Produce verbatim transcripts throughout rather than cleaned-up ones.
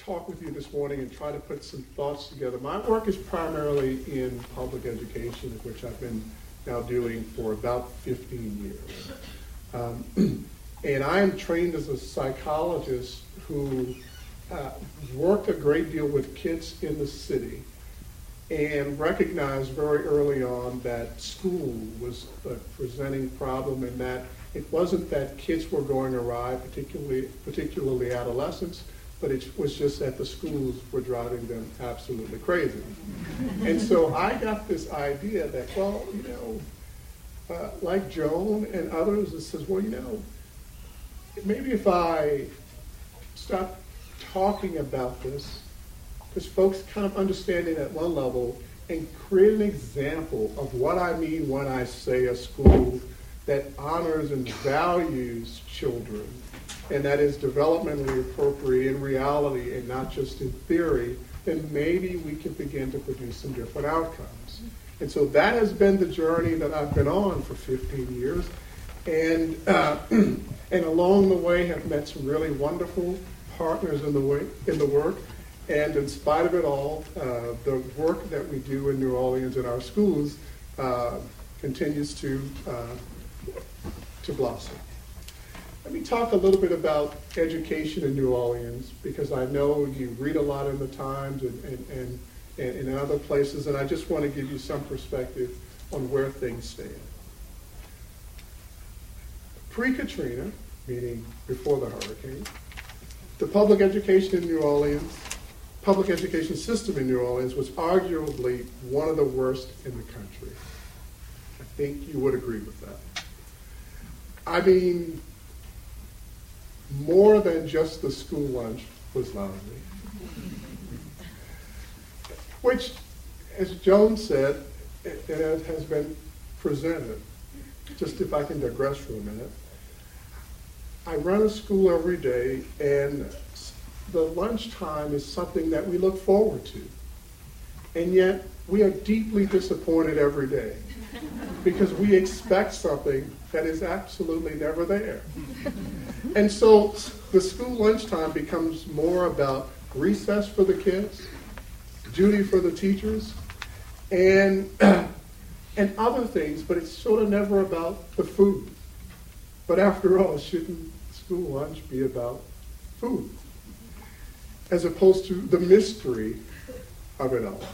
talk with you this morning and try to put some thoughts together. My work is primarily in public education, which I've been now doing for about fifteen years. Um, and I am trained as a psychologist who uh, worked a great deal with kids in the city and recognized very early on that school was a presenting problem, and that it wasn't that kids were going awry, particularly particularly adolescents, but it was just that the schools were driving them absolutely crazy. And so I got this idea that, well, you know, uh, like Joan and others, it says, well, you know, maybe if I stop talking about this, because folks kind of understand it at one level, and create an example of what I mean when I say a school that honors and values children, and that is developmentally appropriate in reality and not just in theory, then maybe we can begin to produce some different outcomes. And so that has been the journey that I've been on for fifteen years. And uh, and along the way have met some really wonderful partners in the way, in the work. And in spite of it all, uh, the work that we do in New Orleans in our schools uh, continues to uh, to blossom. Let me talk a little bit about education in New Orleans, because I know you read a lot in the Times and, and, and, and in other places, and I just want to give you some perspective on where things stand. Pre-Katrina, meaning before the hurricane, the public education in New Orleans, public education system in New Orleans was arguably one of the worst in the country. I think you would agree with that. I mean, more than just the school lunch was lousy. Which, as Joan said, it, it has been presented. Just if I can digress for a minute. I run a school every day, and the lunchtime is something that we look forward to. And yet, we are deeply disappointed every day because we expect something that is absolutely never there. And so the school lunchtime becomes more about recess for the kids, duty for the teachers, and, and other things, but it's sort of never about the food. But after all, shouldn't school lunch be about food, as opposed to the mystery of it all?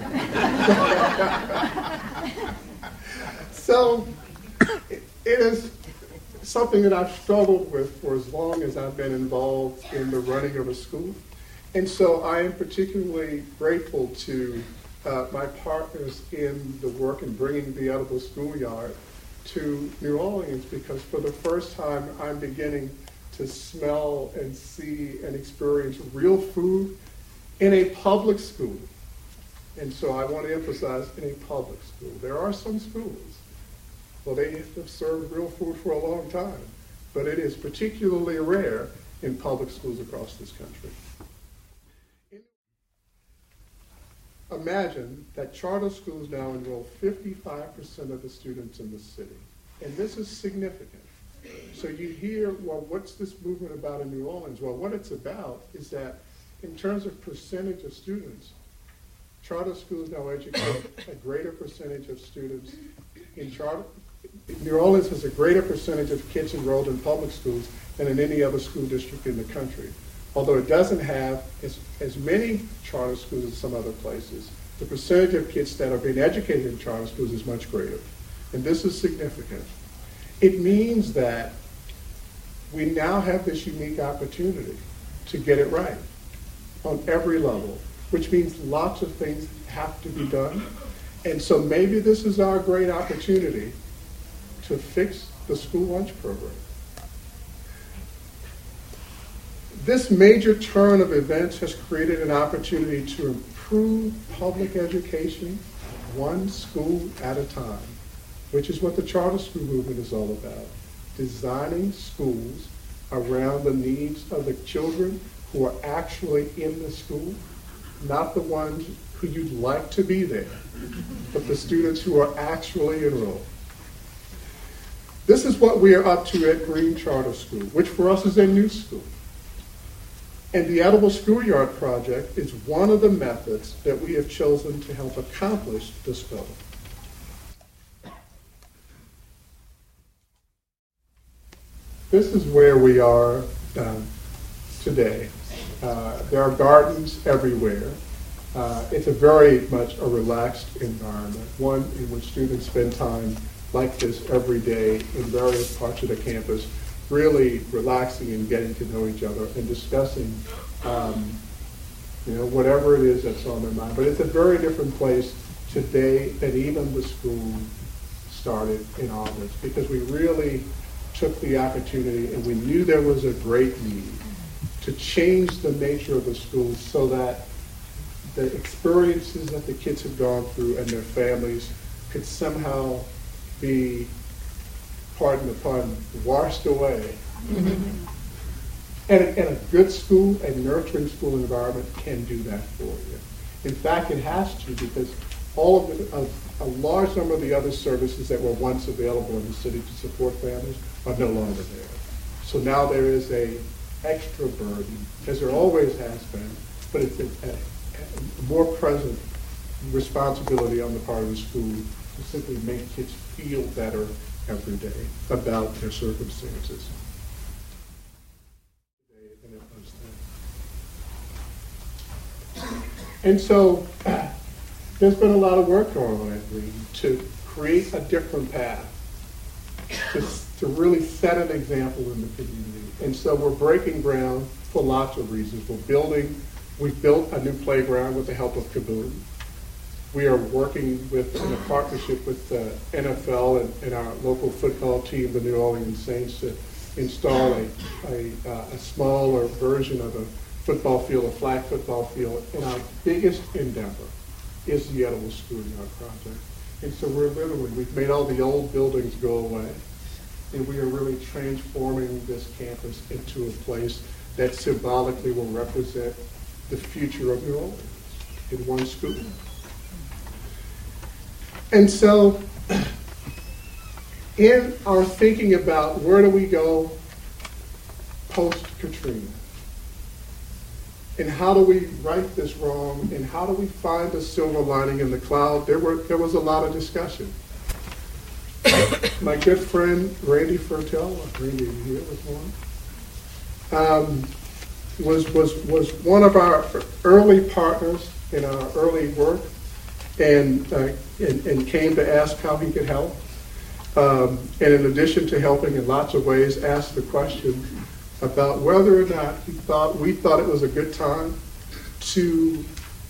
So it, it is something that I've struggled with for as long as I've been involved in the running of a school. And so I am particularly grateful to uh, my partners in the work in bringing the Edible Schoolyard to New Orleans, because for the first time I'm beginning to smell and see and experience real food in a public school. And so I want to emphasize in a public school. There are some schools, well, they have served real food for a long time, but it is particularly rare in public schools across this country. Imagine that charter schools now enroll fifty-five percent of the students in the city. And this is significant. So you hear, well, what's this movement about in New Orleans? Well, what it's about is that in terms of percentage of students, charter schools now educate a greater percentage of students in charter. New Orleans has a greater percentage of kids enrolled in public schools than in any other school district in the country. Although it doesn't have as, as many charter schools as some other places, the percentage of kids that are being educated in charter schools is much greater. And this is significant. It means that we now have this unique opportunity to get it right on every level, which means lots of things have to be done. And so maybe this is our great opportunity to fix the school lunch program. This major turn of events has created an opportunity to improve public education one school at a time, which is what the charter school movement is all about. Designing schools around the needs of the children who are actually in the school, not the ones who you'd like to be there, but the students who are actually enrolled. This is what we are up to at Green Charter School, which for us is a new school. And the Edible Schoolyard Project is one of the methods that we have chosen to help accomplish this goal. This is where we are uh, today. Uh, there are gardens everywhere. Uh, it's a very much a relaxed environment, one in which students spend time like this every day in various parts of the campus, really relaxing and getting to know each other and discussing, um, you know, whatever it is that's on their mind. But it's a very different place today than even the school started in August, because we really took the opportunity, and we knew there was a great need to change the nature of the school so that the experiences that the kids have gone through and their families could somehow be, pardon the pun, washed away. Mm-hmm. And, a, and a good school, a nurturing school environment can do that for you. In fact, it has to, because all of the, a, a large number of the other services that were once available in the city to support families are no longer there. So now there is a extra burden, as there always has been, but it's a, a, a more present responsibility on the part of the school to simply make kids feel better every day about their circumstances. And so there's been a lot of work going on at Green to create a different path, to, to really set an example in the community. And so we're breaking ground for lots of reasons. We're building, we've built a new playground with the help of Kaboom. We are working with, in a partnership with the N F L and, and our local football team, the New Orleans Saints, to install a, a, uh, a smaller version of a football field, a flag football field. And our biggest endeavor is the Edible Schoolyard Project. And so we're literally, we've made all the old buildings go away, and we are really transforming this campus into a place that symbolically will represent the future of New Orleans in one school. And so in our thinking about where do we go post-Katrina, and how do we right this wrong, and how do we find a silver lining in the cloud, there were there was a lot of discussion. My good friend Randy Fertel, Randy here was one, um, was was was one of our early partners in our early work, and uh, and, and came to ask how he could help. Um, and in addition to helping in lots of ways, asked the question about whether or not he thought we thought it was a good time to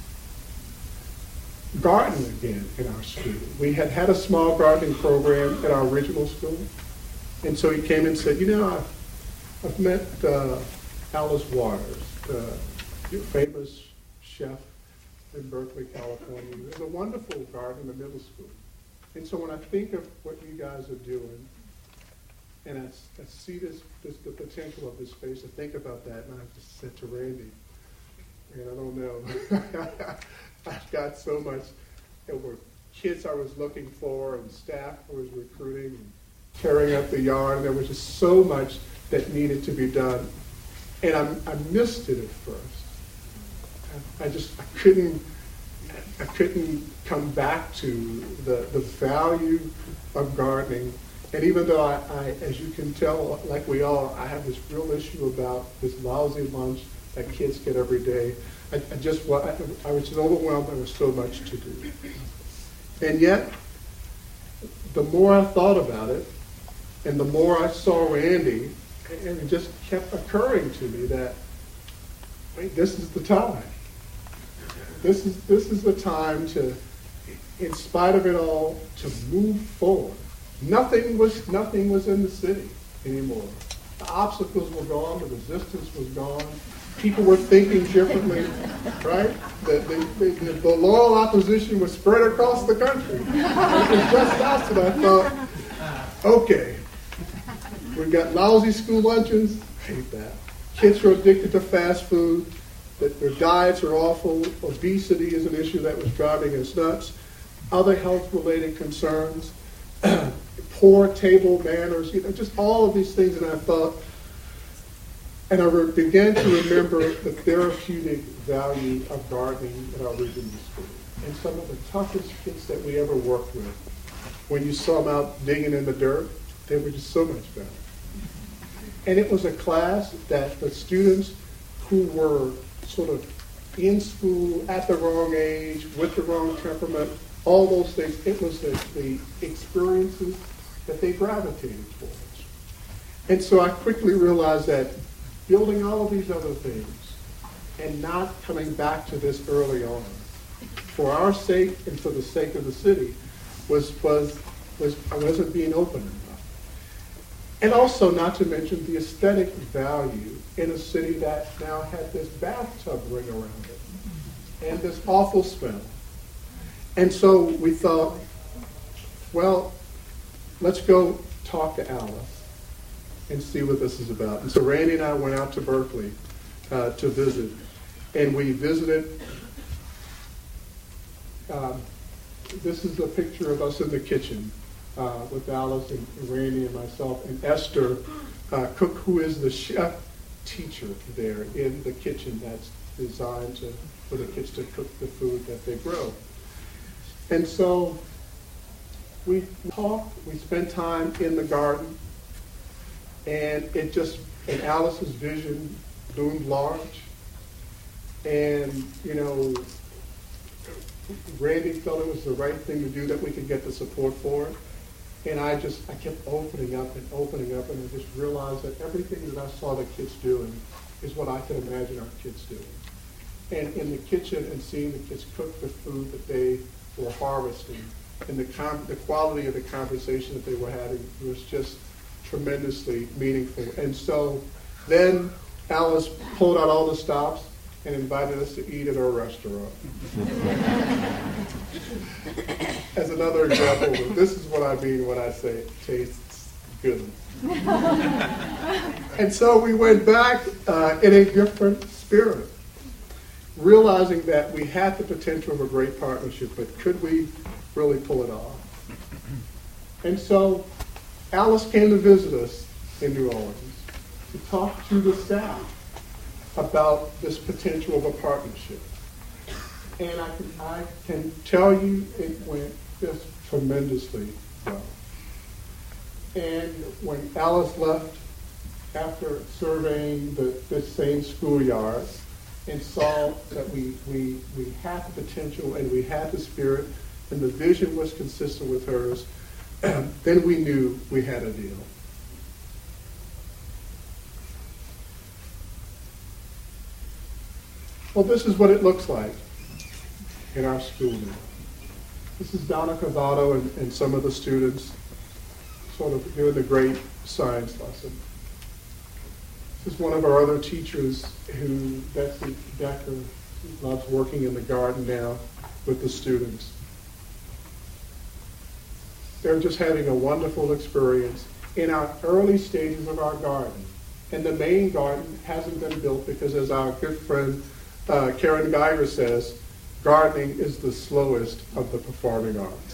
garden again in our school. We had had a small gardening program at our original school, and so he came and said, you know, I've, I've met uh, Alice Waters, the famous chef in Berkeley, California. There's a wonderful garden in the middle school. And so when I think of what you guys are doing, and I, I see this, this, the potential of this space, I think about that, and I just said to Randy, and I don't know, I've got so much, there were kids I was looking for, and staff I was recruiting, and tearing up the yard, and there was just so much that needed to be done. And I, I missed it at first. I, I just, I couldn't, I couldn't come back to the, the value of gardening. And even though I, I, as you can tell, like we all, I have this real issue about this lousy lunch that kids get every day. I, I just, I, I was just overwhelmed. There was so much to do. And yet, the more I thought about it, and the more I saw Randy, and it just kept occurring to me that, wait, this is the time. This is this is the time to, in spite of it all, to move forward. Nothing was nothing was in the city anymore. The obstacles were gone. The resistance was gone. People were thinking differently, right? The, the, the, the loyal opposition was spread across the country. It was just us, and I thought, okay, we've got lousy school luncheons. I hate that. Kids are addicted to fast food. That their diets are awful. Obesity is an issue that was driving us nuts. Other health-related concerns. Poor table manners, you know, just all of these things. And I thought, And I re- began to remember the therapeutic value of gardening at our regional school. And some of the toughest kids that we ever worked with, when you saw them out digging in the dirt, they were just so much better. And it was a class that the students who were sort of in school at the wrong age, with the wrong temperament, all those things, it was the, the experiences that they gravitated towards. And so I quickly realized that building all of these other things and not coming back to this early on, for our sake and for the sake of the city, was was was I wasn't being open enough. And also, not to mention the aesthetic value in a city that now had this bathtub ring around it and this awful smell. And so we thought, well, let's go talk to Alice and see what this is about. And so Randy and I went out to Berkeley uh, to visit, and we visited. Um, this is a picture of us in the kitchen uh, with Alice and Randy and myself and Esther uh, Cook, who is the chef teacher there in the kitchen that's designed to, for the kids to cook the food that they grow. And so we talked, we spent time in the garden, and it just, and Alice's vision loomed large. And, you know, Randy felt it was the right thing to do, that we could get the support for it. And I just, I kept opening up and opening up, and I just realized that everything that I saw the kids doing is what I could imagine our kids doing. And in the kitchen and seeing the kids cook the food that they were harvesting, and the, com- the quality of the conversation that they were having was just tremendously meaningful. And so then Alice pulled out all the stops and invited us to eat at our restaurant. As another example, this is what I mean when I say it tastes good. And so we went back uh, in a different spirit, realizing that we had the potential of a great partnership, but could we really pull it off? And so Alice came to visit us in New Orleans to talk to the staff about this potential of a partnership. And I can, I can tell you it went just tremendously well. And when Alice left after surveying the, the same schoolyard and saw that we, we, we had the potential and we had the spirit and the vision was consistent with hers, then we knew we had a deal. Well, this is what it looks like in our school now. This is Donna Cavato and, and some of the students sort of doing the great science lesson. This is one of our other teachers who, Betsy Decker, loves working in the garden now with the students. They're just having a wonderful experience in our early stages of our garden. And the main garden hasn't been built because, as our good friend uh, Karen Geiger says, gardening is the slowest of the performing arts.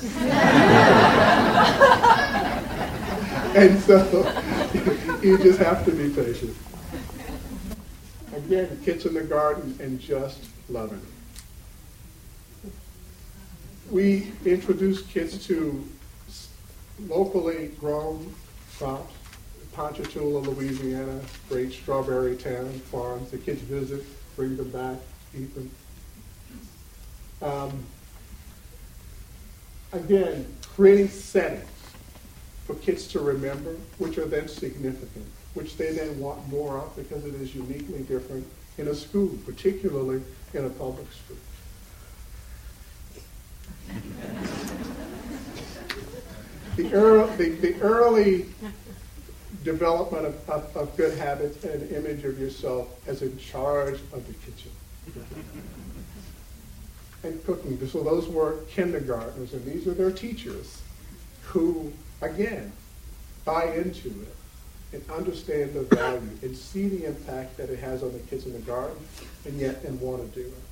And so you just have to be patient. Again, kids in the garden and just loving it. We introduce kids to locally grown crops. Ponchatoula, Louisiana, great strawberry town, farms. The kids visit, bring them back, eat them. Um, again, creating settings for kids to remember, which are then significant, which they then want more of because it is uniquely different in a school, particularly in a public school. The early, the, the early development of, of, of good habits and image of yourself as in charge of the kitchen. And cooking. So those were kindergartners, and these are their teachers who, again, buy into it and understand the value and see the impact that it has on the kids in the garden, and yet and want to do it.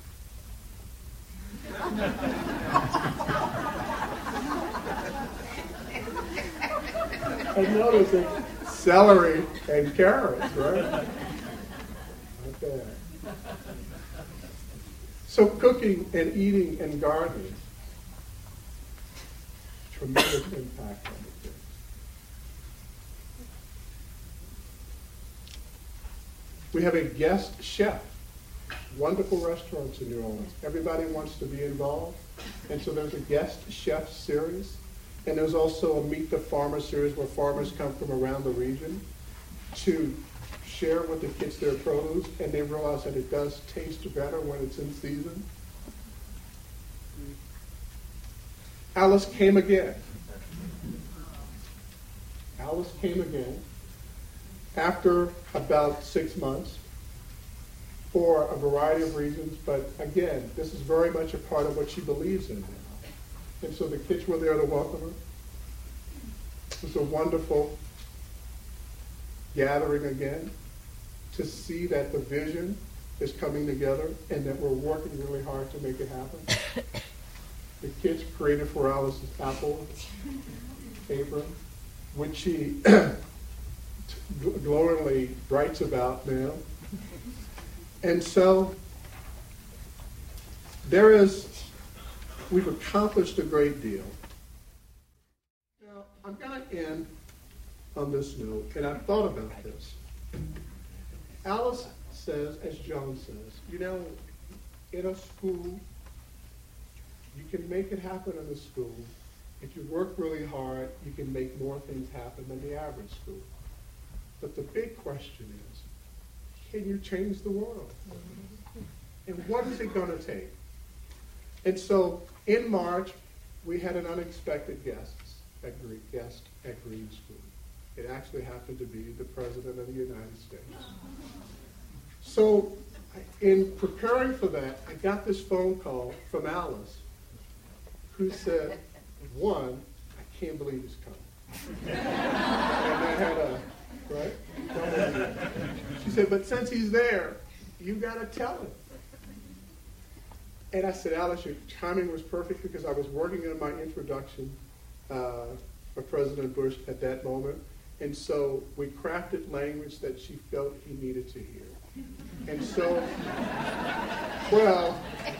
And notice that celery and carrots, right? bad. So cooking and eating and gardening, tremendous impact on the kids. We have a guest chef. Wonderful restaurants in New Orleans. Everybody wants to be involved. And so there's a guest chef series. And there's also a Meet the Farmer series where farmers come from around the region to share with the kids their produce, and they realize that it does taste better when it's in season. Alice came again. Alice came again after about six months for a variety of reasons, but again, this is very much a part of what she believes in now. And so the kids were there to welcome her. It was a wonderful gathering again to see that the vision is coming together and that we're working really hard to make it happen. The kids created for Alice's apple apron, which she glowingly writes about now. And so there is, we've accomplished a great deal. Now, I'm going to end on this note, and I've thought about this. Alice says, as Joan says, you know, in a school, you can make it happen in a school. If you work really hard, you can make more things happen than the average school. But the big question is, can you change the world? And what is it going to take? And so in March, we had an unexpected guest at Green, guest at Green School. It actually happened to be the President of the United States. So in preparing for that, I got this phone call from Alice, who said, one, I can't believe he's coming. And I had a, right? She said, but since he's there, you got to tell him. And I said, Alice, your timing was perfect because I was working on my introduction uh, for President Bush at that moment. And so we crafted language that she felt he needed to hear. And so, well,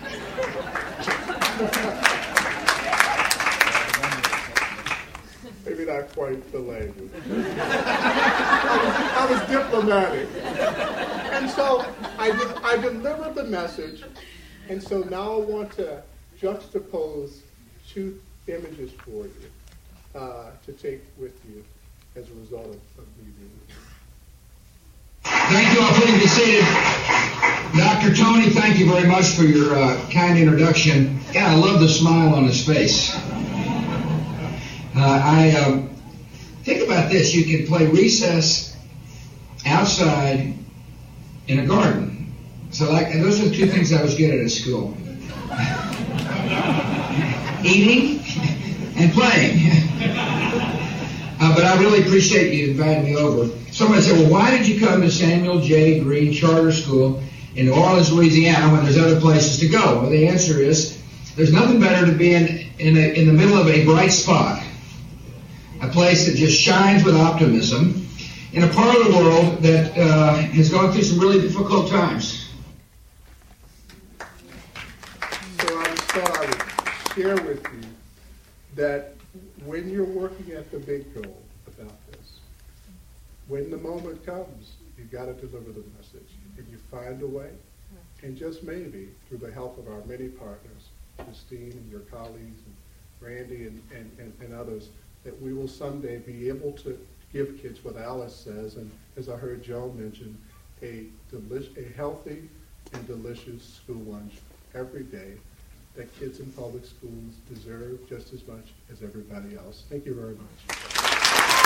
maybe not quite the language. I, was, I was diplomatic. And so I, did, I delivered the message. And so now I want to juxtapose two images for you uh, to take with you as a result of, of me doing this. Thank you all. Please be seated. Doctor Tony, thank you very much for your uh, kind introduction. Yeah, I love the smile on his face. Uh, I um, think about this. You can play recess outside in a garden. So like, and those are the two things I was good at at school. Eating and playing. Uh, but I really appreciate you inviting me over. Somebody said, well, why did you come to Samuel J. Green Charter School in New Orleans, Louisiana, when there's other places to go? Well, the answer is, there's nothing better to be in, in, a, in the middle of a bright spot, a place that just shines with optimism, in a part of the world that uh, has gone through some really difficult times. So I thought I would share with you that when you're working at the big goal about this, when the moment comes, you've got to deliver the message. And you find a way, and just maybe through the help of our many partners, Christine and your colleagues, and Randy and, and, and, and others, that we will someday be able to give kids what Alice says, and as I heard Joan mention, a, deli- a healthy and delicious school lunch every day that kids in public schools deserve just as much as everybody else. Thank you very much.